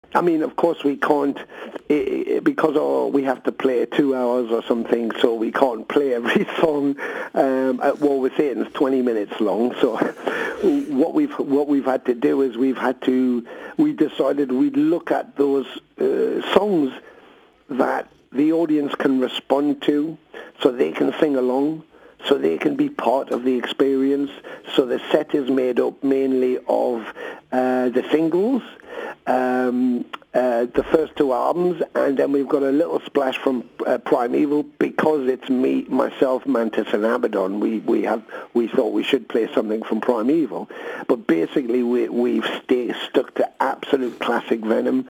I mean, of course we can't, because we have to play 2 hours or something, so we can't play every song at War with Satan. It's 20 minutes long. So what we've had to do is we decided we'd look at those songs that the audience can respond to, so they can sing along, so they can be part of the experience. So the set is made up mainly of the singles, the first two albums, and then we've got a little splash from Primeval. Because it's me, myself, Mantis, and Abaddon. We thought we should play something from Primeval, but basically we've stuck to absolute classic Venom.